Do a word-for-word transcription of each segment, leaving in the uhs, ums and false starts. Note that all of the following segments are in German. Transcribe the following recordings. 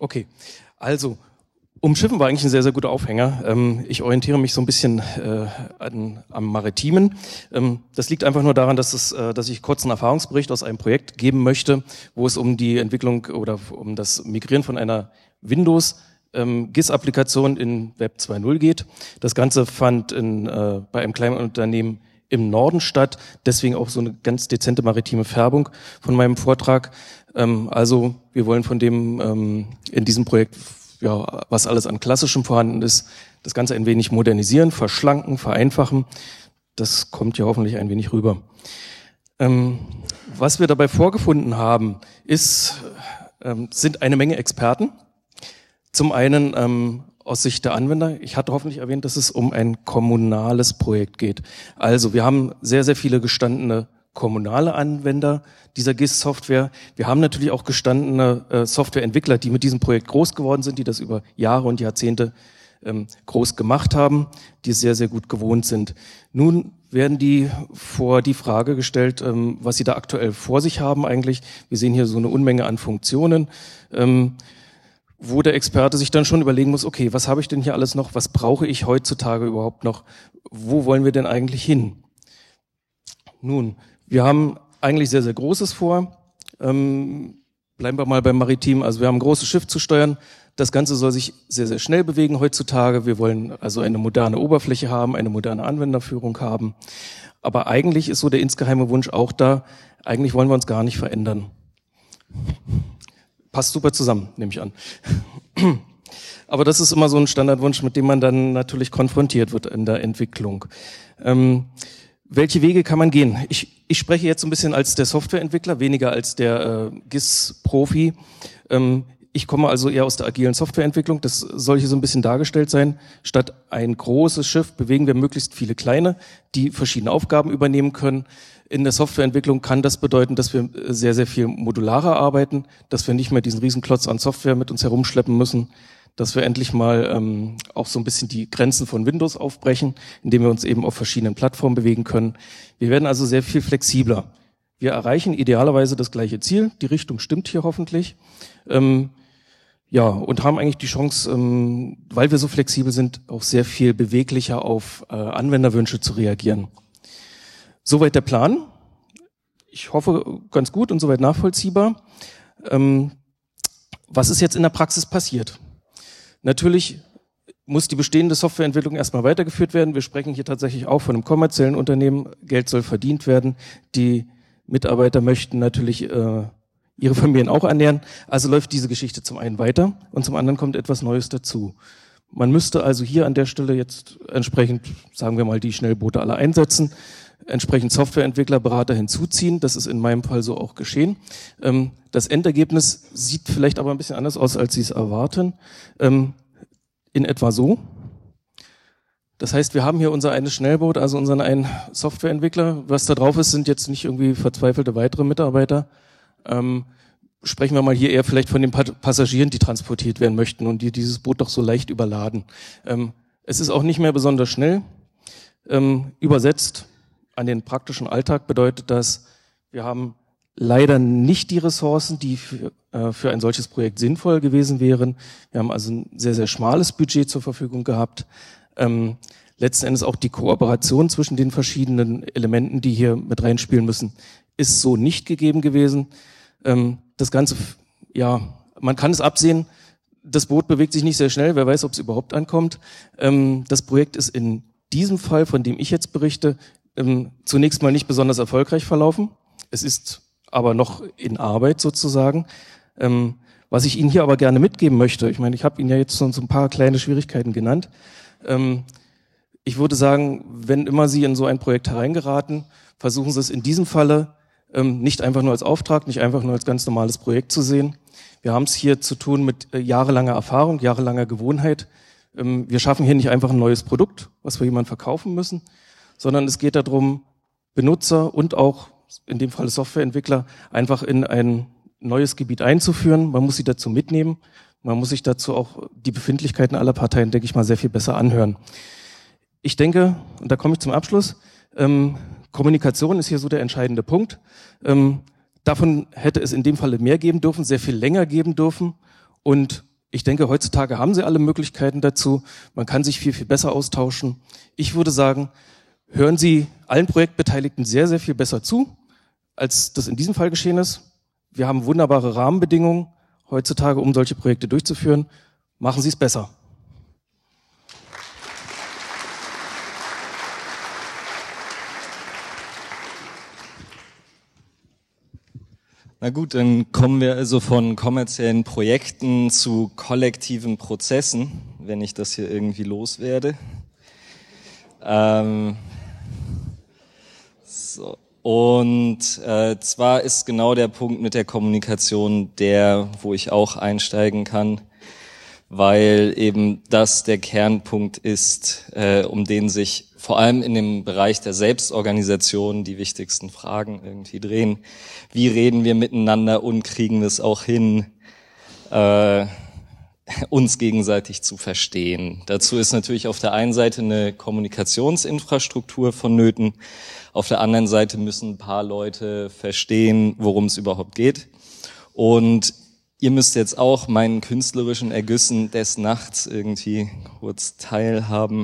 Okay, also Umschiffen war eigentlich ein sehr, sehr guter Aufhänger. Ähm, ich orientiere mich so ein bisschen äh, an, am Maritimen. Ähm, das liegt einfach nur daran, dass, es, äh, dass ich kurz einen Erfahrungsbericht aus einem Projekt geben möchte, wo es um die Entwicklung oder um das Migrieren von einer Windows ähm, G I S-Applikation in Web zwei Punkt null geht. Das Ganze fand in, äh, bei einem kleinen Unternehmen im Norden statt, deswegen auch so eine ganz dezente maritime Färbung von meinem Vortrag. Ähm, also wir wollen von dem ähm, in diesem Projekt, ja, was alles an Klassischem vorhanden ist, das Ganze ein wenig modernisieren, verschlanken, vereinfachen. Das kommt ja hoffentlich ein wenig rüber. Ähm, was wir dabei vorgefunden haben, ist, ähm, sind eine Menge Experten. Zum einen ähm, aus Sicht der Anwender. Ich hatte hoffentlich erwähnt, dass es um ein kommunales Projekt geht. Also wir haben sehr, sehr viele gestandene kommunale Anwender dieser G I S-Software. Wir haben natürlich auch gestandene äh, Softwareentwickler, die mit diesem Projekt groß geworden sind, die das über Jahre und Jahrzehnte ähm, groß gemacht haben, die es sehr, sehr gut gewohnt sind. Nun werden die vor die Frage gestellt, ähm, was sie da aktuell vor sich haben eigentlich. Wir sehen hier so eine Unmenge an Funktionen, ähm, wo der Experte sich dann schon überlegen muss, okay, was habe ich denn hier alles noch, was brauche ich heutzutage überhaupt noch, wo wollen wir denn eigentlich hin? Nun, wir haben eigentlich sehr, sehr Großes vor. Ähm, bleiben wir mal beim Maritim. Also wir haben ein großes Schiff zu steuern. Das Ganze soll sich sehr, sehr schnell bewegen heutzutage. Wir wollen also eine moderne Oberfläche haben, eine moderne Anwenderführung haben. Aber eigentlich ist so der insgeheime Wunsch auch da, eigentlich wollen wir uns gar nicht verändern. Passt super zusammen, nehme ich an. Aber das ist immer so ein Standardwunsch, mit dem man dann natürlich konfrontiert wird in der Entwicklung. Ähm, Welche Wege kann man gehen? Ich, ich spreche jetzt so ein bisschen als der Softwareentwickler, weniger als der äh, G I S-Profi. Ähm, ich komme also eher aus der agilen Softwareentwicklung. Das soll hier so ein bisschen dargestellt sein. Statt ein großes Schiff bewegen wir möglichst viele kleine, die verschiedene Aufgaben übernehmen können. In der Softwareentwicklung kann das bedeuten, dass wir sehr, sehr viel modularer arbeiten, dass wir nicht mehr diesen Riesenklotz an Software mit uns herumschleppen müssen, dass wir endlich mal ähm, auch so ein bisschen die Grenzen von Windows aufbrechen, indem wir uns eben auf verschiedenen Plattformen bewegen können. Wir werden also sehr viel flexibler. Wir erreichen idealerweise das gleiche Ziel, die Richtung stimmt hier hoffentlich, ähm, ja, und haben eigentlich die Chance, ähm, weil wir so flexibel sind, auch sehr viel beweglicher auf äh, Anwenderwünsche zu reagieren. Soweit der Plan. Ich hoffe, ganz gut und soweit nachvollziehbar. Ähm, was ist jetzt in der Praxis passiert? Natürlich muss die bestehende Softwareentwicklung erstmal weitergeführt werden. Wir sprechen hier tatsächlich auch von einem kommerziellen Unternehmen. Geld soll verdient werden. Die Mitarbeiter möchten natürlich äh, ihre Familien auch ernähren. Also läuft diese Geschichte zum einen weiter und zum anderen kommt etwas Neues dazu. Man müsste also hier an der Stelle jetzt entsprechend, sagen wir mal, die Schnellboote alle einsetzen, entsprechend Softwareentwickler, Berater hinzuziehen. Das ist in meinem Fall so auch geschehen. Ähm, das Endergebnis sieht vielleicht aber ein bisschen anders aus, als Sie es erwarten. Ähm, in etwa so. Das heißt, wir haben hier unser eines Schnellboot, also unseren einen Softwareentwickler. Was da drauf ist, sind jetzt nicht irgendwie verzweifelte weitere Mitarbeiter. Ähm, sprechen wir mal hier eher vielleicht von den Passagieren, die transportiert werden möchten und die dieses Boot doch so leicht überladen. Ähm, es ist auch nicht mehr besonders schnell. Ähm, übersetzt an den praktischen Alltag bedeutet das, wir haben leider nicht die Ressourcen, die für, äh, für ein solches Projekt sinnvoll gewesen wären. Wir haben also ein sehr, sehr schmales Budget zur Verfügung gehabt. Ähm, letzten Endes auch die Kooperation zwischen den verschiedenen Elementen, die hier mit reinspielen müssen, ist so nicht gegeben gewesen. Ähm, das Ganze, ja, man kann es absehen, das Boot bewegt sich nicht sehr schnell, wer weiß, ob es überhaupt ankommt. Ähm, das Projekt ist in diesem Fall, von dem ich jetzt berichte, ähm, zunächst mal nicht besonders erfolgreich verlaufen. Es ist aber noch in Arbeit sozusagen. Ähm, was ich Ihnen hier aber gerne mitgeben möchte, ich meine, ich habe Ihnen ja jetzt schon so ein paar kleine Schwierigkeiten genannt. Ähm, ich würde sagen, wenn immer Sie in so ein Projekt hereingeraten, versuchen Sie es in diesem Falle ähm, nicht einfach nur als Auftrag, nicht einfach nur als ganz normales Projekt zu sehen. Wir haben es hier zu tun mit äh, jahrelanger Erfahrung, jahrelanger Gewohnheit. Ähm, wir schaffen hier nicht einfach ein neues Produkt, was wir jemandem verkaufen müssen, sondern es geht darum, Benutzer und auch in dem Fall Softwareentwickler einfach in ein neues Gebiet einzuführen. Man muss sie dazu mitnehmen. Man muss sich dazu auch die Befindlichkeiten aller Parteien, denke ich mal, sehr viel besser anhören. Ich denke, und da komme ich zum Abschluss, ähm, Kommunikation ist hier so der entscheidende Punkt. Ähm, davon hätte es in dem Falle mehr geben dürfen, sehr viel länger geben dürfen und Ich denke, heutzutage haben Sie alle Möglichkeiten dazu. Man kann sich viel, viel besser austauschen. Ich würde sagen, hören Sie allen Projektbeteiligten sehr, sehr viel besser zu, als das in diesem Fall geschehen ist. Wir haben wunderbare Rahmenbedingungen heutzutage, um solche Projekte durchzuführen. Machen Sie es besser. Na gut, dann kommen wir also von kommerziellen Projekten zu kollektiven Prozessen, wenn ich das hier irgendwie loswerde. Ähm, so. Und äh, zwar ist genau der Punkt mit der Kommunikation der, wo ich auch einsteigen kann, weil eben das der Kernpunkt ist, äh, um den sich vor allem in dem Bereich der Selbstorganisation die wichtigsten Fragen irgendwie drehen. Wie reden wir miteinander und kriegen wir es auch hin, äh, uns gegenseitig zu verstehen? Dazu ist natürlich auf der einen Seite eine Kommunikationsinfrastruktur vonnöten, auf der anderen Seite müssen ein paar Leute verstehen, worum es überhaupt geht. Und ihr müsst jetzt auch meinen künstlerischen Ergüssen des Nachts irgendwie kurz teilhaben.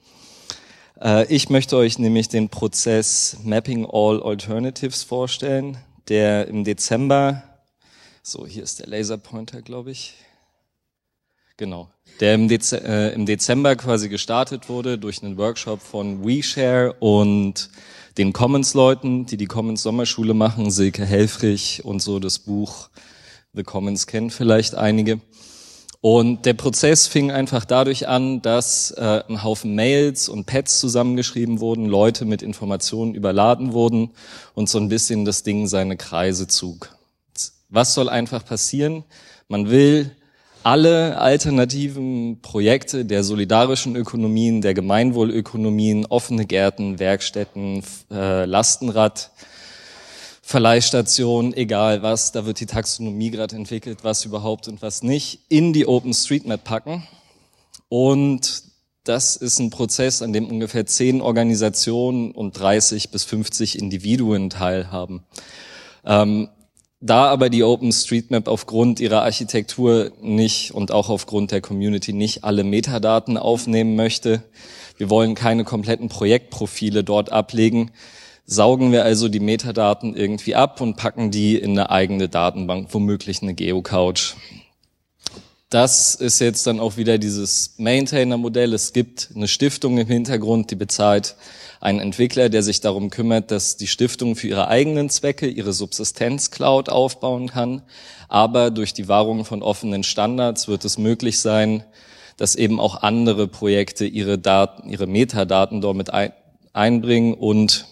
Ich möchte euch nämlich den Prozess Mapping All Alternatives vorstellen, der im Dezember, so hier ist der Laserpointer, glaube ich, genau, der im, Dez- äh, im Dezember quasi gestartet wurde durch einen Workshop von WeShare und den Commons-Leuten, die die Commons-Sommerschule machen, Silke Helfrich und so das Buch The Commons kennen vielleicht einige. Und der Prozess fing einfach dadurch an, dass äh, ein Haufen Mails und Pads zusammengeschrieben wurden, Leute mit Informationen überladen wurden und so ein bisschen das Ding seine Kreise zog. Was soll einfach passieren? Man will alle alternativen Projekte der solidarischen Ökonomien, der Gemeinwohlökonomien, offene Gärten, Werkstätten, äh, Lastenrad, Verleihstation, egal was, da wird die Taxonomie gerade entwickelt, was überhaupt und was nicht, in die OpenStreetMap packen. Und das ist ein Prozess, an dem ungefähr zehn Organisationen und dreißig bis fünfzig Individuen teilhaben. Ähm, da aber die OpenStreetMap aufgrund ihrer Architektur nicht und auch aufgrund der Community nicht alle Metadaten aufnehmen möchte, wir wollen keine kompletten Projektprofile dort ablegen, saugen wir also die Metadaten irgendwie ab und packen die in eine eigene Datenbank, womöglich eine Geocouch. Das ist jetzt dann auch wieder dieses Maintainer-Modell. Es gibt eine Stiftung im Hintergrund, die bezahlt einen Entwickler, der sich darum kümmert, dass die Stiftung für ihre eigenen Zwecke ihre Subsistenz-Cloud aufbauen kann. Aber durch die Wahrung von offenen Standards wird es möglich sein, dass eben auch andere Projekte ihre Daten, ihre Metadaten dort mit ein, einbringen und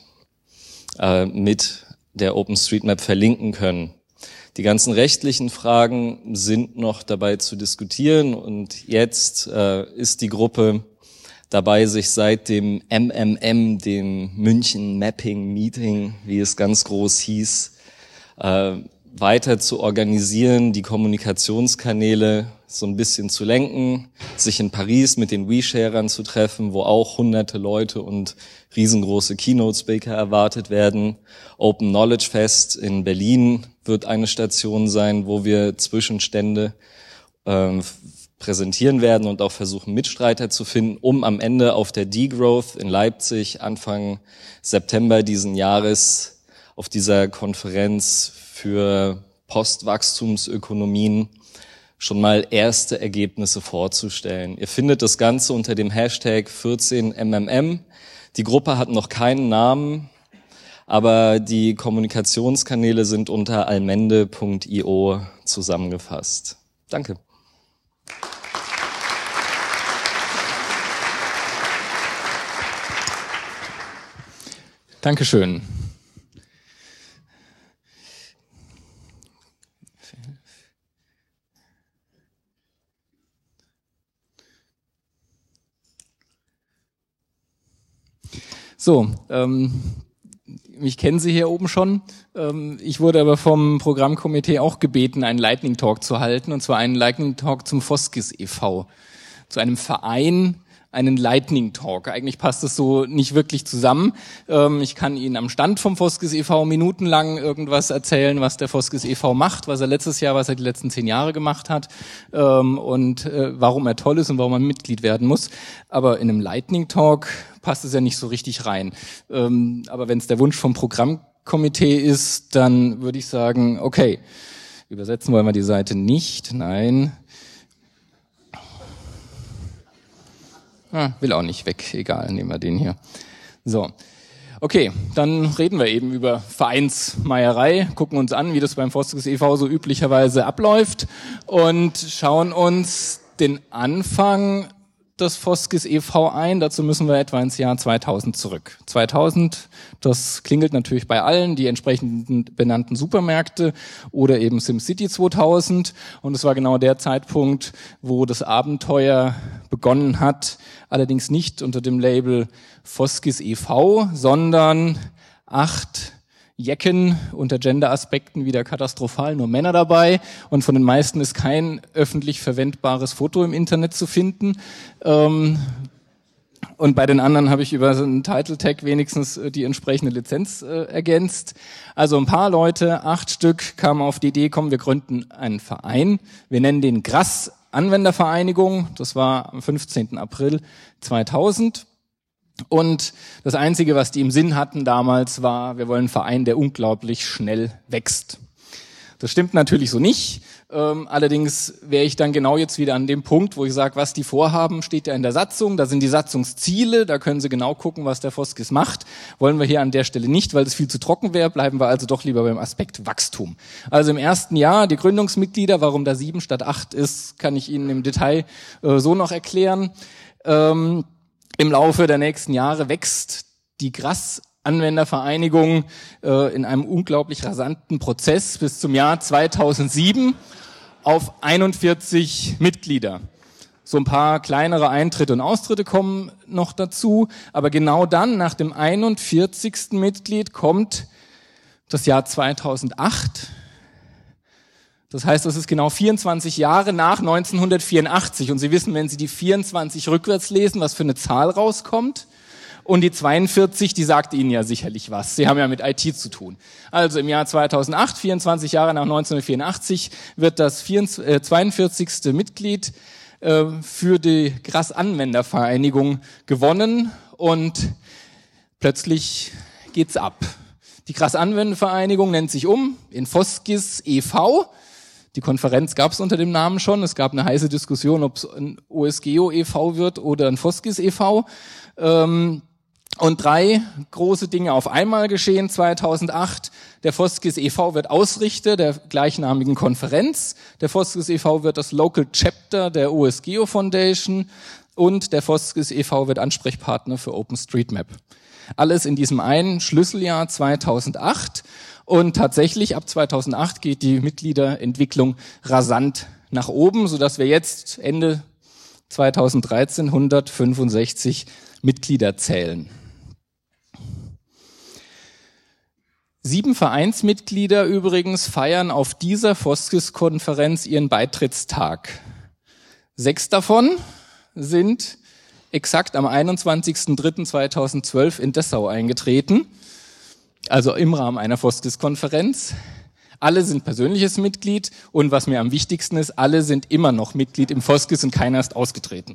mit der OpenStreetMap verlinken können. Die ganzen rechtlichen Fragen sind noch dabei zu diskutieren und jetzt äh, ist die Gruppe dabei, sich seit dem M M M, dem München Mapping Meeting, wie es ganz groß hieß, äh, weiter zu organisieren, die Kommunikationskanäle so ein bisschen zu lenken, sich in Paris mit den WeSharern zu treffen, wo auch hunderte Leute und riesengroße Keynote-Speaker erwartet werden. Open Knowledge Fest in Berlin wird eine Station sein, wo wir Zwischenstände äh, präsentieren werden und auch versuchen, Mitstreiter zu finden, um am Ende auf der Degrowth in Leipzig Anfang September diesen Jahres auf dieser Konferenz für Postwachstumsökonomien schon mal erste Ergebnisse vorzustellen. Ihr findet das Ganze unter dem Hashtag vierzehn M M M. Die Gruppe hat noch keinen Namen, aber die Kommunikationskanäle sind unter almende punkt io zusammengefasst. Danke. Dankeschön. So, ähm, mich kennen Sie hier oben schon. Ähm, ich wurde aber vom Programmkomitee auch gebeten, einen Lightning Talk zu halten, und zwar einen Lightning Talk zum Foskis e V, zu einem Verein einen Lightning Talk. Eigentlich passt das so nicht wirklich zusammen. Ähm, ich kann Ihnen am Stand vom Foskis e V minutenlang irgendwas erzählen, was der Foskis e V macht, was er letztes Jahr, was er die letzten zehn Jahre gemacht hat ähm, und äh, warum er toll ist und warum man Mitglied werden muss. Aber in einem Lightning Talk passt es ja nicht so richtig rein. Ähm, aber wenn es der Wunsch vom Programmkomitee ist, dann würde ich sagen, okay, übersetzen wollen wir die Seite nicht, nein. Ah, will auch nicht weg, egal, nehmen wir den hier. So, okay, dann reden wir eben über Vereinsmeierei, gucken uns an, wie das beim Foskis e V so üblicherweise abläuft und schauen uns den Anfang des Foskis e V ein. Dazu müssen wir etwa ins Jahr zweitausend zurück. zweitausend, das klingelt natürlich bei allen, die entsprechenden benannten Supermärkte oder eben SimCity zweitausend. Und es war genau der Zeitpunkt, wo das Abenteuer begonnen hat. Allerdings nicht unter dem Label Foskis e V, sondern acht Jecken unter Gender-Aspekten wieder katastrophal, nur Männer dabei und von den meisten ist kein öffentlich verwendbares Foto im Internet zu finden. Ähm, und bei den anderen habe ich über so einen Title-Tag wenigstens die entsprechende Lizenz äh, ergänzt. Also ein paar Leute, acht Stück, kamen auf die Idee, komm, wir gründen einen Verein. Wir nennen den G R A S Anwendervereinigung. Das war am fünfzehnten April zweitausend. Und das Einzige, was die im Sinn hatten damals, war, wir wollen einen Verein, der unglaublich schnell wächst. Das stimmt natürlich so nicht. Ähm, allerdings wäre ich dann genau jetzt wieder an dem Punkt, wo ich sage, was die vorhaben, steht ja in der Satzung. Da sind die Satzungsziele, da können Sie genau gucken, was der Foskis macht. Wollen wir hier an der Stelle nicht, weil es viel zu trocken wäre, bleiben wir also doch lieber beim Aspekt Wachstum. Also im ersten Jahr die Gründungsmitglieder, warum da sieben statt acht ist, kann ich Ihnen im Detail äh, so noch erklären. Ähm, Im Laufe der nächsten Jahre wächst die G R A S Anwendervereinigung äh, in einem unglaublich rasanten Prozess bis zum Jahr zweitausendsieben auf einundvierzig Mitglieder. So ein paar kleinere Eintritte und Austritte kommen noch dazu, aber genau dann, nach dem einundvierzigsten Mitglied, kommt das Jahr zweitausendacht. Das heißt, das ist genau vierundzwanzig Jahre nach neunzehnhundertvierundachtzig. Und Sie wissen, wenn Sie die vierundzwanzig rückwärts lesen, was für eine Zahl rauskommt. Und die zweiundvierzig, die sagt Ihnen ja sicherlich was. Sie haben ja mit I T zu tun. Also im Jahr zweitausendacht, vierundzwanzig Jahre nach neunzehnhundertvierundachtzig, wird das zweiundvierzigste Mitglied äh, für die G R A S Anwendervereinigung gewonnen. Und plötzlich geht's ab. Die G R A S Anwendervereinigung nennt sich um in Foskis e V. Die Konferenz gab es unter dem Namen schon. Es gab eine heiße Diskussion, ob es ein O S G O e V wird oder ein Foskis e V. Ähm, und drei große Dinge auf einmal geschehen zweitausendacht. Der Foskis e V wird Ausrichter der gleichnamigen Konferenz. Der Foskis e V wird das Local Chapter der O S G O Foundation. Und der Foskis e V wird Ansprechpartner für OpenStreetMap. Alles in diesem einen Schlüsseljahr zweitausendacht. Und tatsächlich ab zweitausendacht geht die Mitgliederentwicklung rasant nach oben, sodass wir jetzt Ende zweitausenddreizehn hundertfünfundsechzig Mitglieder zählen. Sieben Vereinsmitglieder übrigens feiern auf dieser Foskis-Konferenz ihren Beitrittstag. Sechs davon sind exakt am einundzwanzigsten dritten zweitausendzwölf in Dessau eingetreten, also im Rahmen einer Foskis-Konferenz. Alle sind persönliches Mitglied und was mir am wichtigsten ist, alle sind immer noch Mitglied im Foskis und keiner ist ausgetreten.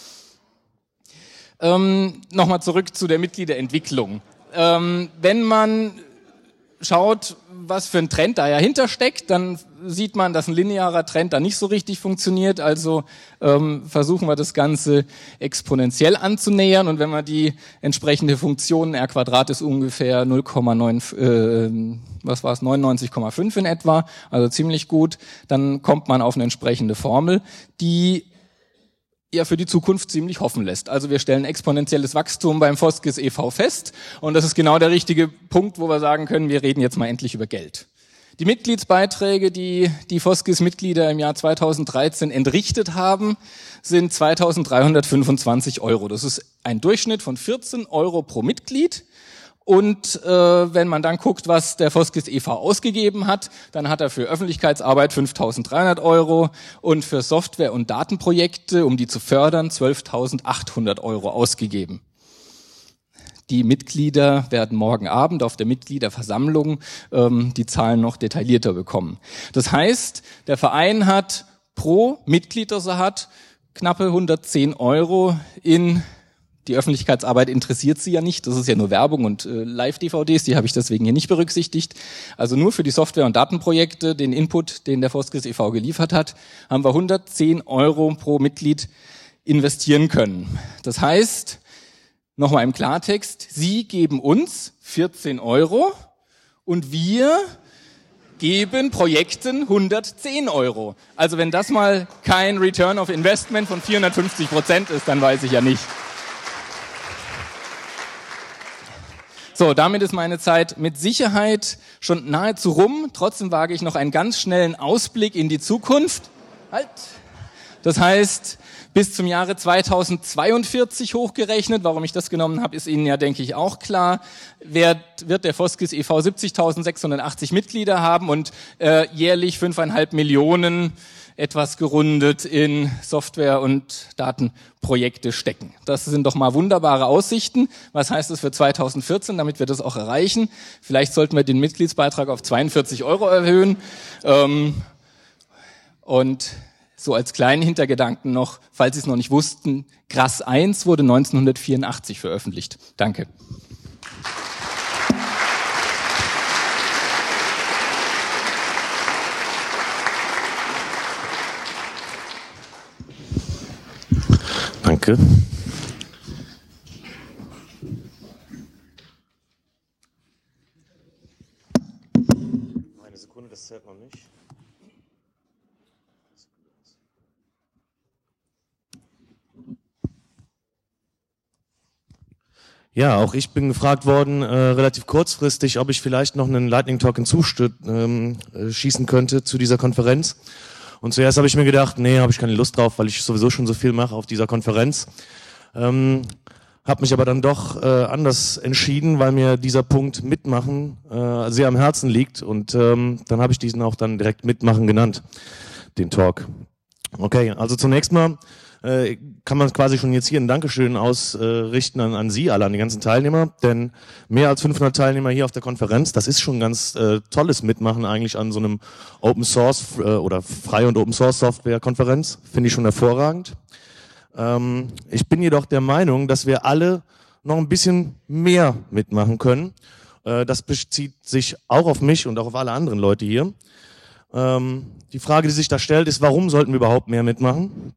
Ähm, Nochmal zurück zu der Mitgliederentwicklung. Ähm, wenn man schaut, was für ein Trend da dahinter steckt, dann sieht man, dass ein linearer Trend da nicht so richtig funktioniert. Also ähm, versuchen wir das Ganze exponentiell anzunähern. Und wenn man die entsprechende Funktion, r Quadrat ist ungefähr null Komma neun, äh, was war es, neunundneunzig Komma fünf in etwa, also ziemlich gut, dann kommt man auf eine entsprechende Formel, die ja für die Zukunft ziemlich hoffen lässt. Also wir stellen exponentielles Wachstum beim Foskis e V fest und das ist genau der richtige Punkt, wo wir sagen können, wir reden jetzt mal endlich über Geld. Die Mitgliedsbeiträge, die die Foskis-Mitglieder im Jahr zweitausenddreizehn entrichtet haben, sind zweitausenddreihundertfünfundzwanzig Euro. Das ist ein Durchschnitt von vierzehn Euro pro Mitglied Und äh, wenn man dann guckt, was der Foskis e V ausgegeben hat, dann hat er für Öffentlichkeitsarbeit fünftausenddreihundert Euro und für Software- und Datenprojekte, um die zu fördern, zwölftausendachthundert Euro ausgegeben. Die Mitglieder werden morgen Abend auf der Mitgliederversammlung ähm, die Zahlen noch detaillierter bekommen. Das heißt, der Verein hat pro Mitglied, das er hat, knappe hundertzehn Euro in die Öffentlichkeitsarbeit interessiert sie ja nicht, das ist ja nur Werbung und äh, Live-D V Ds, die habe ich deswegen hier nicht berücksichtigt. Also nur für die Software- und Datenprojekte, den Input, den der Foskis e V geliefert hat, haben wir hundertzehn Euro pro Mitglied investieren können. Das heißt, nochmal im Klartext, Sie geben uns vierzehn Euro und wir geben Projekten hundertzehn Euro. Also wenn das mal kein Return of Investment von vierhundertfünfzig Prozent ist, dann weiß ich ja nicht. So, damit ist meine Zeit mit Sicherheit schon nahezu rum. Trotzdem wage ich noch einen ganz schnellen Ausblick in die Zukunft. Halt. Das heißt, bis zum Jahre zweitausendzweiundvierzig hochgerechnet, warum ich das genommen habe, ist Ihnen ja, denke ich, auch klar, wird, wird der Foskis e V siebzigtausendsechshundertachtzig Mitglieder haben und äh, jährlich fünfeinhalb Millionen etwas gerundet in Software- und Datenprojekte stecken. Das sind doch mal wunderbare Aussichten. Was heißt das für zweitausendvierzehn, damit wir das auch erreichen? Vielleicht sollten wir den Mitgliedsbeitrag auf zweiundvierzig Euro erhöhen. Ähm, und so als kleinen Hintergedanken noch, falls Sie es noch nicht wussten, Gras eins wurde neunzehnhundertvierundachtzig veröffentlicht. Danke. Danke. Eine Sekunde, das zählt noch nicht. Ja, auch ich bin gefragt worden, äh, relativ kurzfristig, ob ich vielleicht noch einen Lightning Talk hinzuschießen ähm, schießen könnte zu dieser Konferenz. Und zuerst habe ich mir gedacht, nee, habe ich keine Lust drauf, weil ich sowieso schon so viel mache auf dieser Konferenz. Ähm, habe mich aber dann doch äh, anders entschieden, weil mir dieser Punkt Mitmachen äh, sehr am Herzen liegt. Und ähm, dann habe ich diesen auch dann direkt Mitmachen genannt, den Talk. Okay, also zunächst mal äh, kann man quasi schon jetzt hier ein Dankeschön ausrichten äh, an, an Sie alle, an die ganzen Teilnehmer. Denn mehr als fünfhundert Teilnehmer hier auf der Konferenz, das ist schon ganz äh, tolles Mitmachen eigentlich an so einem Open Source äh, oder freie und Open Source Software Konferenz. Finde ich schon hervorragend. Ähm, ich bin jedoch der Meinung, dass wir alle noch ein bisschen mehr mitmachen können. Äh, das bezieht sich auch auf mich und auch auf alle anderen Leute hier. Ähm, die Frage, die sich da stellt, ist, warum sollten wir überhaupt mehr mitmachen?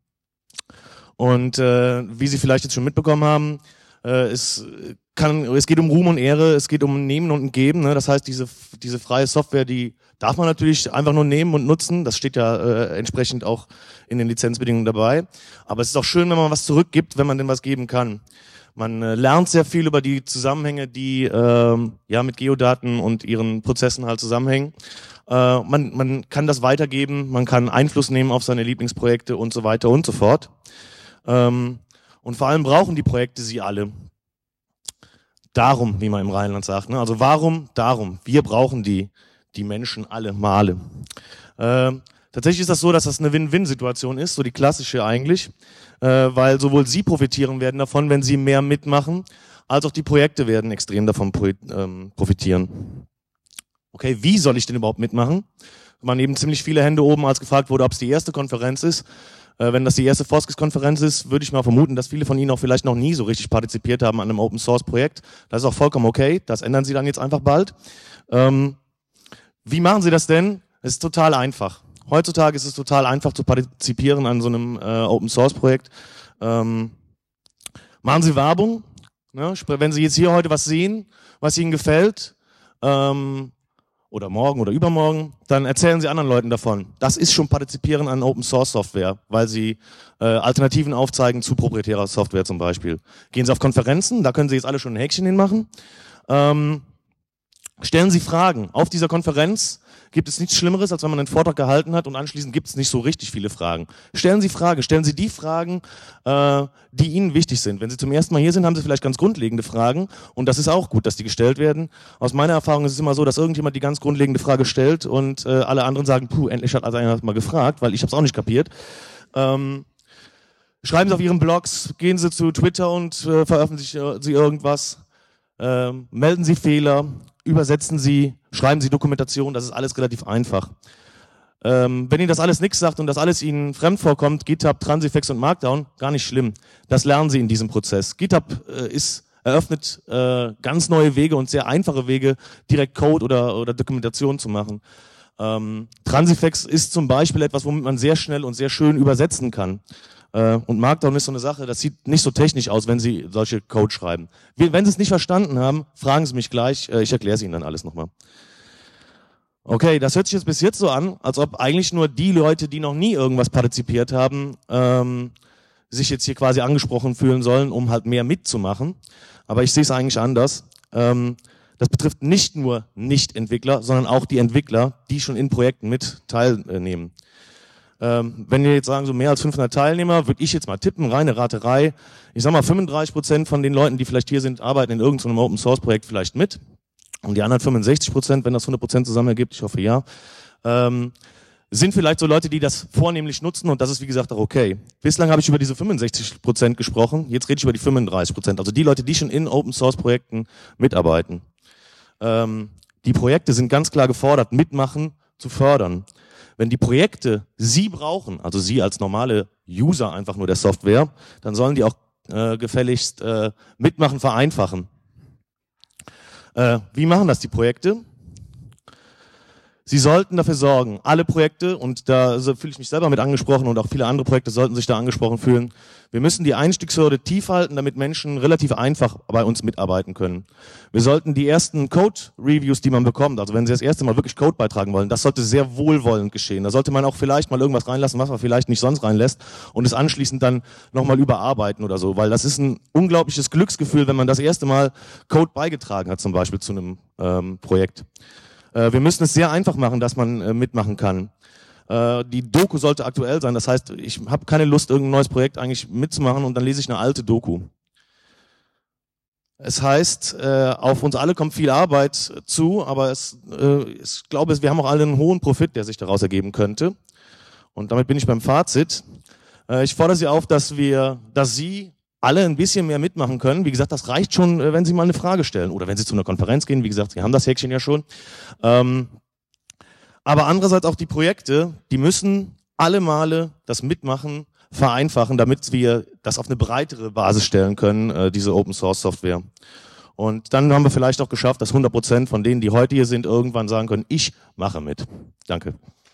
Und äh, wie Sie vielleicht jetzt schon mitbekommen haben, äh, es, kann, es geht um Ruhm und Ehre, es geht um ein Nehmen und ein Geben. Ne? Das heißt, diese, diese freie Software, die darf man natürlich einfach nur nehmen und nutzen. Das steht ja äh, entsprechend auch in den Lizenzbedingungen dabei. Aber es ist auch schön, wenn man was zurückgibt, wenn man denn was geben kann. Man äh, lernt sehr viel über die Zusammenhänge, die äh, ja mit Geodaten und ihren Prozessen halt zusammenhängen. Äh, man, man kann das weitergeben, man kann Einfluss nehmen auf seine Lieblingsprojekte und so weiter und so fort. Ähm, und vor allem brauchen die Projekte sie alle. Darum, wie man im Rheinland sagt. Ne? Also warum? Darum. Wir brauchen die, die Menschen alle Male. Äh, tatsächlich ist das so, dass das eine Win-Win-Situation ist, so die klassische eigentlich, äh, weil sowohl Sie profitieren werden davon, wenn Sie mehr mitmachen, als auch die Projekte werden extrem davon profitieren. Okay, wie soll ich denn überhaupt mitmachen? Es waren eben ziemlich viele Hände oben, als gefragt wurde, ob es die erste Konferenz ist. Äh, wenn das die erste Foskis-Konferenz ist, würde ich mal vermuten, dass viele von Ihnen auch vielleicht noch nie so richtig partizipiert haben an einem Open-Source-Projekt. Das ist auch vollkommen okay. Das ändern Sie dann jetzt einfach bald. Ähm, wie machen Sie das denn? Es ist total einfach. Heutzutage ist es total einfach zu partizipieren an so einem äh, Open-Source-Projekt. Ähm, machen Sie Werbung. Ne? Wenn Sie jetzt hier heute was sehen, was Ihnen gefällt, ähm, oder morgen oder übermorgen, dann erzählen Sie anderen Leuten davon. Das ist schon Partizipieren an Open-Source-Software, weil Sie äh, Alternativen aufzeigen zu proprietärer Software zum Beispiel. Gehen Sie auf Konferenzen, da können Sie jetzt alle schon ein Häkchen hinmachen. Ähm, Stellen Sie Fragen. Auf dieser Konferenz gibt es nichts Schlimmeres, als wenn man einen Vortrag gehalten hat und anschließend gibt es nicht so richtig viele Fragen. Stellen Sie Fragen. Stellen Sie die Fragen, äh, die Ihnen wichtig sind. Wenn Sie zum ersten Mal hier sind, haben Sie vielleicht ganz grundlegende Fragen und das ist auch gut, dass die gestellt werden. Aus meiner Erfahrung ist es immer so, dass irgendjemand die ganz grundlegende Frage stellt und äh, alle anderen sagen, puh, endlich hat also einer mal gefragt, weil ich habe es auch nicht kapiert. Ähm, schreiben Sie auf Ihren Blogs, gehen Sie zu Twitter und äh, veröffentlichen Sie irgendwas. Ähm, melden Sie Fehler, übersetzen Sie, schreiben Sie Dokumentation, das ist alles relativ einfach. Ähm, wenn Ihnen das alles nichts sagt und das alles Ihnen fremd vorkommt, GitHub, Transifex und Markdown, gar nicht schlimm. Das lernen Sie in diesem Prozess. GitHub äh, ist, eröffnet äh, ganz neue Wege und sehr einfache Wege, direkt Code oder, oder Dokumentation zu machen. Ähm, Transifex ist zum Beispiel etwas, womit man sehr schnell und sehr schön übersetzen kann. Und Markdown ist so eine Sache, das sieht nicht so technisch aus, wenn Sie solche Code schreiben. Wenn Sie es nicht verstanden haben, fragen Sie mich gleich, ich erkläre es Ihnen dann alles nochmal. Okay, das hört sich jetzt bis jetzt so an, als ob eigentlich nur die Leute, die noch nie irgendwas partizipiert haben, ähm, sich jetzt hier quasi angesprochen fühlen sollen, um halt mehr mitzumachen. Aber ich sehe es eigentlich anders. Ähm, das betrifft nicht nur Nicht-Entwickler, sondern auch die Entwickler, die schon in Projekten mit teilnehmen. Ähm, wenn wir jetzt sagen, so mehr als fünfhundert Teilnehmer, würde ich jetzt mal tippen, reine Raterei. Ich sag mal, fünfunddreißig Prozent von den Leuten, die vielleicht hier sind, arbeiten in irgendeinem Open-Source-Projekt vielleicht mit. Und die anderen fünfundsechzig Prozent, wenn das hundert Prozent zusammen ergibt, ich hoffe ja, ähm, sind vielleicht so Leute, die das vornehmlich nutzen und das ist wie gesagt auch okay. Bislang habe ich über diese fünfundsechzig Prozent gesprochen, jetzt rede ich über die fünfunddreißig Prozent, also die Leute, die schon in Open-Source-Projekten mitarbeiten. Ähm, die Projekte sind ganz klar gefordert, mitmachen zu fördern. Wenn die Projekte Sie brauchen, also Sie als normale User einfach nur der Software, dann sollen die auch äh, gefälligst äh, mitmachen, vereinfachen. Äh, wie machen das die Projekte? Sie sollten dafür sorgen, alle Projekte, und da also, fühle ich mich selber mit angesprochen und auch viele andere Projekte sollten sich da angesprochen fühlen, wir müssen die Einstiegshürde tief halten, damit Menschen relativ einfach bei uns mitarbeiten können. Wir sollten die ersten Code-Reviews, die man bekommt, also wenn Sie das erste Mal wirklich Code beitragen wollen, das sollte sehr wohlwollend geschehen. Da sollte man auch vielleicht mal irgendwas reinlassen, was man vielleicht nicht sonst reinlässt und es anschließend dann nochmal überarbeiten oder so, weil das ist ein unglaubliches Glücksgefühl, wenn man das erste Mal Code beigetragen hat, zum Beispiel zu einem ähm, Projekt. Wir müssen es sehr einfach machen, dass man äh, mitmachen kann. Äh, die Doku sollte aktuell sein, das heißt, ich habe keine Lust, irgendein neues Projekt eigentlich mitzumachen und dann lese ich eine alte Doku. Es heißt, äh, auf uns alle kommt viel Arbeit zu, aber es, äh, ich glaube, wir haben auch alle einen hohen Profit, der sich daraus ergeben könnte. Und damit bin ich beim Fazit. Äh, ich fordere Sie auf, dass wir, dass Sie alle ein bisschen mehr mitmachen können. Wie gesagt, das reicht schon, wenn Sie mal eine Frage stellen oder wenn Sie zu einer Konferenz gehen. Wie gesagt, Sie haben das Häkchen ja schon. Ähm, aber andererseits auch die Projekte, die müssen alle Male das Mitmachen vereinfachen, damit wir das auf eine breitere Basis stellen können, äh, diese Open-Source-Software. Und dann haben wir vielleicht auch geschafft, dass hundert Prozent von denen, die heute hier sind, irgendwann sagen können, ich mache mit. Danke.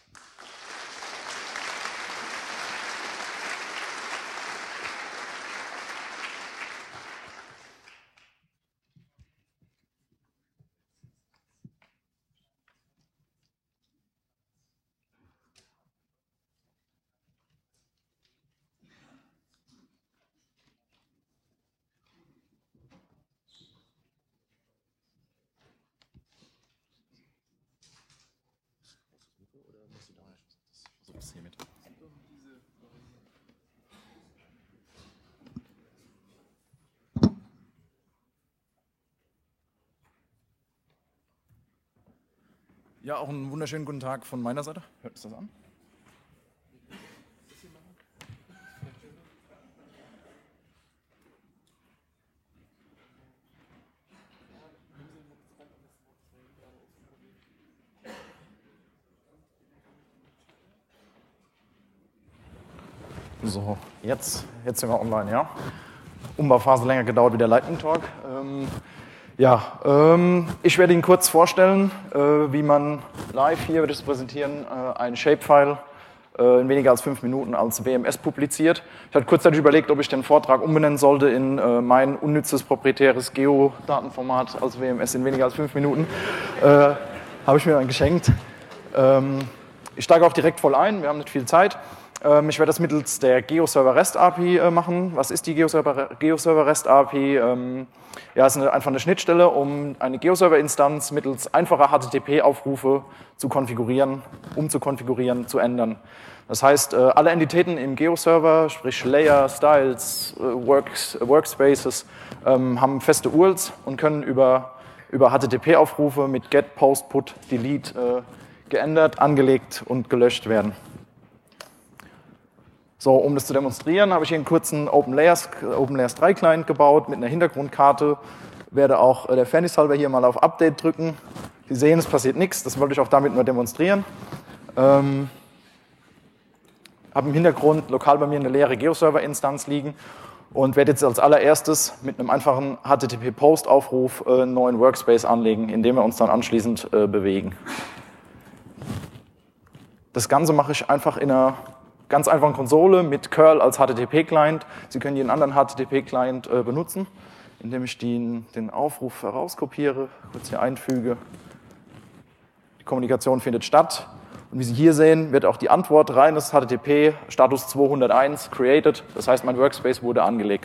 Ja, auch einen wunderschönen guten Tag von meiner Seite. Hört sich das an? So, jetzt, jetzt sind wir online, ja. Umbauphase länger gedauert wie der Lightning Talk. Ähm, Ja, ähm, ich werde Ihnen kurz vorstellen, äh, wie man live, hier wird es präsentieren, äh, ein Shapefile äh, in weniger als fünf Minuten als W M S publiziert. Ich hatte kurzzeitig überlegt, ob ich den Vortrag umbenennen sollte in äh, mein unnützes proprietäres Geodatenformat als W M S in weniger als fünf Minuten. Äh, Habe ich mir dann geschenkt. Ähm, ich steige auch direkt voll ein, wir haben nicht viel Zeit. Ähm, ich werde das mittels der GeoServer REST A P I äh, machen. Was ist die GeoServer, GeoServer REST A P I? Ähm, ja, es ist eine, einfach eine Schnittstelle, um eine GeoServer-Instanz mittels einfacher H T T P-Aufrufe zu konfigurieren, umzukonfigurieren, zu ändern. Das heißt, äh, alle Entitäten im GeoServer, sprich Layer, Styles, äh, Works, äh, Workspaces, ähm, haben feste U R Ls und können über, über H T T P-Aufrufe mit Get, Post, Put, Delete äh, geändert, angelegt und gelöscht werden. So, um das zu demonstrieren, habe ich hier einen kurzen OpenLayers, OpenLayers drei Client gebaut mit einer Hintergrundkarte. Werde auch der Fairness halber hier mal auf Update drücken. Sie sehen, es passiert nichts, das wollte ich auch damit nur demonstrieren. Ähm, habe im Hintergrund lokal bei mir eine leere GeoServer-Instanz liegen und werde jetzt als allererstes mit einem einfachen H T T P-Post-Aufruf äh, einen neuen Workspace anlegen, in dem wir uns dann anschließend äh, bewegen. Das Ganze mache ich einfach in einer ganz einfachen Konsole mit curl als H T T P-Client. Sie können jeden anderen H T T P-Client äh, benutzen, indem ich den, den Aufruf herauskopiere, kurz hier einfüge. Die Kommunikation findet statt. Und wie Sie hier sehen, wird auch die Antwort reines H T T P Status zweihunderteins created. Das heißt, mein Workspace wurde angelegt.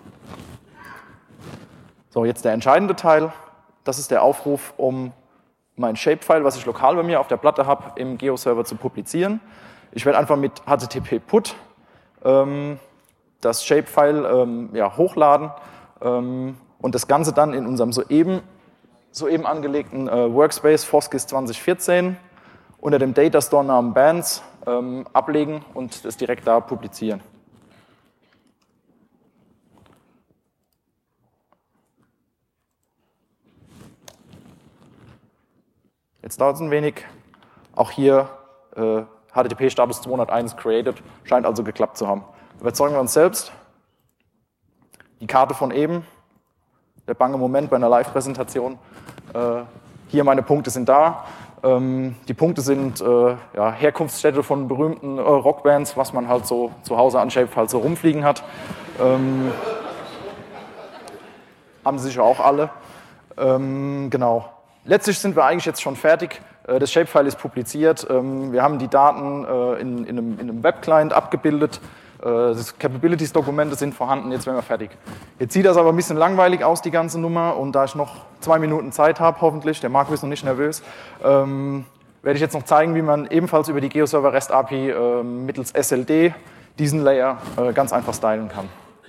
So, jetzt der entscheidende Teil. Das ist der Aufruf, um mein Shapefile, was ich lokal bei mir auf der Platte habe, im GeoServer zu publizieren. Ich werde einfach mit H T T P Put ähm, das Shapefile ähm, ja, hochladen ähm, und das Ganze dann in unserem soeben, soeben angelegten äh, Workspace Foskis zwanzig vierzehn unter dem Datastore-Namen Bands ähm, ablegen und das direkt da publizieren. Jetzt dauert es ein wenig. Auch hier äh, H T T P-Status zweihunderteins created, scheint also geklappt zu haben. Überzeugen wir uns selbst. Die Karte von eben, der bange Moment bei einer Live-Präsentation. Äh, hier meine Punkte sind da. Ähm, die Punkte sind äh, ja, Herkunftsstädte von berühmten äh, Rockbands, was man halt so zu Hause an Shapefile so rumfliegen hat. Ähm, haben sie sicher auch alle. Ähm, genau. Letztlich sind wir eigentlich jetzt schon fertig. Das Shapefile ist publiziert. Wir haben die Daten in, in einem, in einem Web-Client abgebildet. Das Capabilities-Dokumente sind vorhanden. Jetzt wären wir fertig. Jetzt sieht das aber ein bisschen langweilig aus, die ganze Nummer. Und da ich noch zwei Minuten Zeit habe, hoffentlich, der Marco ist noch nicht nervös, ähm, werde ich jetzt noch zeigen, wie man ebenfalls über die GeoServer REST A P I äh, mittels S L D diesen Layer äh, ganz einfach stylen kann.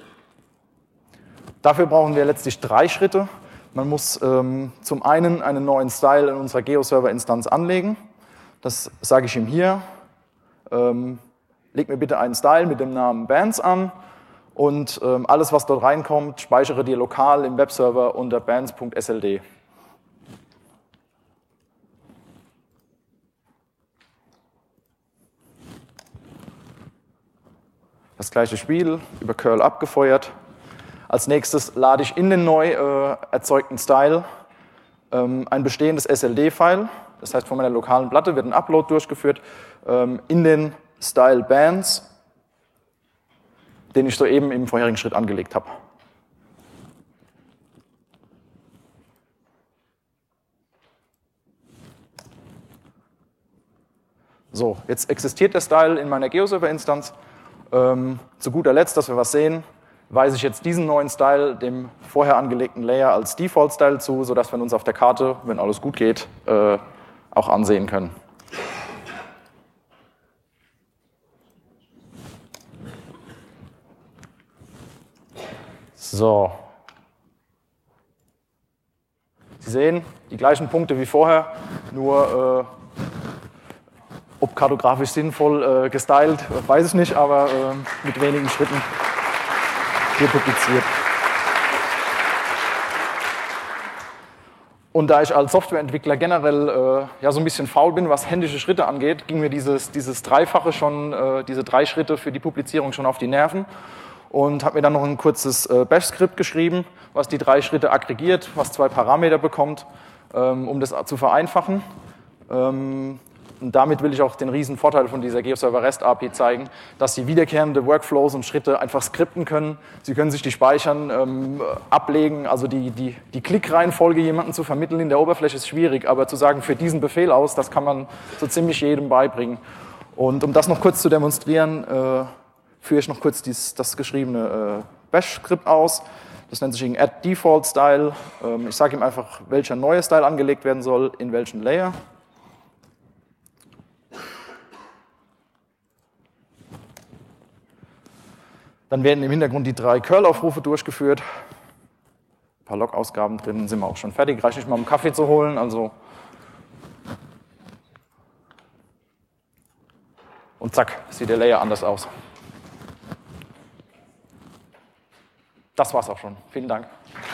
Dafür brauchen wir letztlich drei Schritte. Man muss ähm, zum einen einen neuen Style in unserer GeoServer-Instanz anlegen. Das sage ich ihm hier. Ähm, leg mir bitte einen Style mit dem Namen Bands an und ähm, alles, was dort reinkommt, speichere dir lokal im Webserver unter bands punkt S L D. Das gleiche Spiel, über curl abgefeuert. Als nächstes lade ich in den neu äh, erzeugten Style ähm, ein bestehendes S L D-File. Das heißt, von meiner lokalen Platte wird ein Upload durchgeführt ähm, in den Style Bands, den ich soeben im vorherigen Schritt angelegt habe. So, jetzt existiert der Style in meiner GeoServer-Instanz. Ähm, zu guter Letzt, dass wir was sehen, weise ich jetzt diesen neuen Style dem vorher angelegten Layer als Default-Style zu, sodass wir uns auf der Karte, wenn alles gut geht, äh, auch ansehen können. So. Sie sehen, die gleichen Punkte wie vorher, nur äh, ob kartografisch sinnvoll äh, gestylt, weiß ich nicht, aber äh, mit wenigen Schritten hier publiziert. Und da ich als Softwareentwickler generell äh, ja, so ein bisschen faul bin, was händische Schritte angeht, ging mir dieses, dieses Dreifache schon, äh, diese drei Schritte für die Publizierung schon auf die Nerven und habe mir dann noch ein kurzes äh, Bash-Skript geschrieben, was die drei Schritte aggregiert, was zwei Parameter bekommt, ähm, um das zu vereinfachen. Ähm, Und damit will ich auch den riesen Vorteil von dieser GeoServer REST A P I zeigen, dass Sie wiederkehrende Workflows und Schritte einfach skripten können. Sie können sich die speichern, ähm, ablegen. Also die, die, die Klickreihenfolge jemandem zu vermitteln in der Oberfläche ist schwierig, aber zu sagen, für diesen Befehl aus, das kann man so ziemlich jedem beibringen. Und um das noch kurz zu demonstrieren, äh, führe ich noch kurz dies, das geschriebene äh, Bash-Skript aus. Das nennt sich add default style. Ähm, ich sage ihm einfach, welcher neue Style angelegt werden soll, in welchen Layer. Dann werden im Hintergrund die drei Curl-Aufrufe durchgeführt. Ein paar Log-Ausgaben drin, sind wir auch schon fertig. Reicht nicht mal, um einen Kaffee zu holen. Also und zack, sieht der Layer anders aus. Das war's auch schon. Vielen Dank.